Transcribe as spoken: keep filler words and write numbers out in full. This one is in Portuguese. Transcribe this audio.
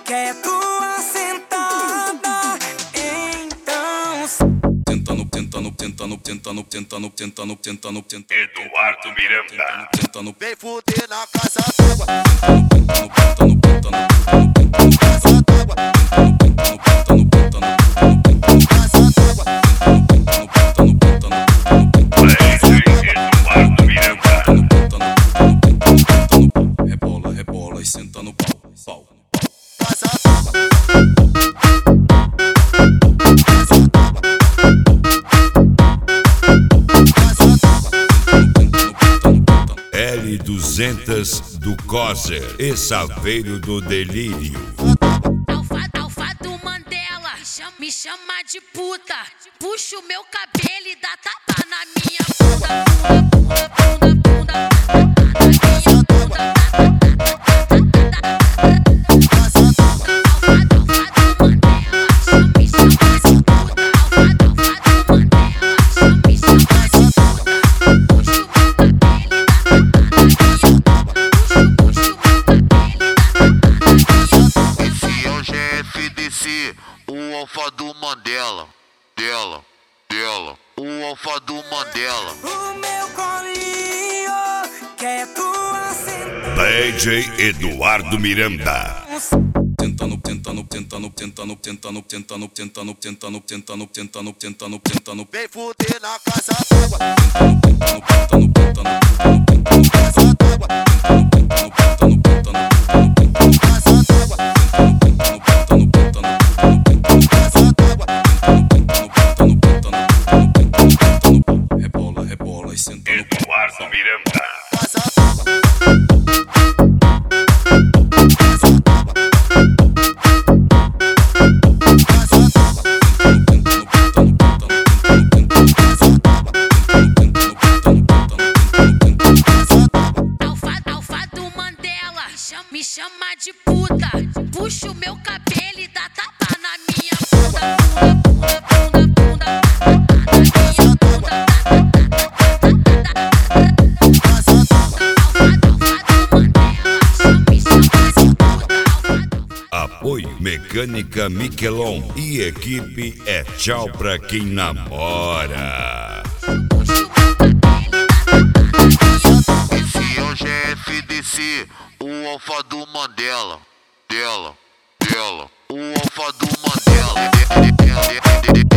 quer tua sentada, então tentando, tentando, tentando, tentando, tentando, tentando, tentando, tentando. Eduardo Miranda. Tentando, Vem fuder na casa d'água. tentando, tentando, tentando, Casa d'água. Casa d'água. Eduardo Miranda. rebola, rebola e senta no pau, pau. Casa d'água. L duzentos do Coser e Saveiro do Delírio. Alfa, alfa do Mandela, me chama, me chama de puta. Puxa o meu cabelo e dá tapa na minha bunda, bunda, bunda, bunda, bunda, Casa d'água. alfa, alfa do Mandela, me chama de puta. Alfa, alfa do Mandela, me chama de puta. Puxa o meu cabelo e dá tapa na minha bunda. Puxa, puxa o meu cabelo e dá tapa na minha bunda. Esse é o G F D C, o alfa do Mandela. Dela, dela, o alfa do Mandela. o meu colinho quer tua sentada. D J Eduardo Miranda. Tentando, tentando, tentando, tentando, tentando, tentando, tentando, tentando, tentando, tentando, tentando, tentando. Vem fuder na casa d'água. Tentando, tentando, tentando, Casa d'água. Casa d'água. Casa d'água. rebola, rebola e senta no pau. Eduardo Miranda. Casa d'água. Casa d'água. Alfa, alfa do Mandela, me chama, me chama de puta. Puxa o meu cabelo e dá tapa na minha bunda, bunda, bunda, bunda, bunda, Casa d'água. alfa, alfa do Mandela, me chama de puta. Alfa, Apoio Mecânica Miquelon e equipe é tchau pra quem namora. puxa o meu cabelo e dá tapa na minha bunda. Esse é o G F D C, o alfa do Mandela. Dela, dela, o alfa do Mandela.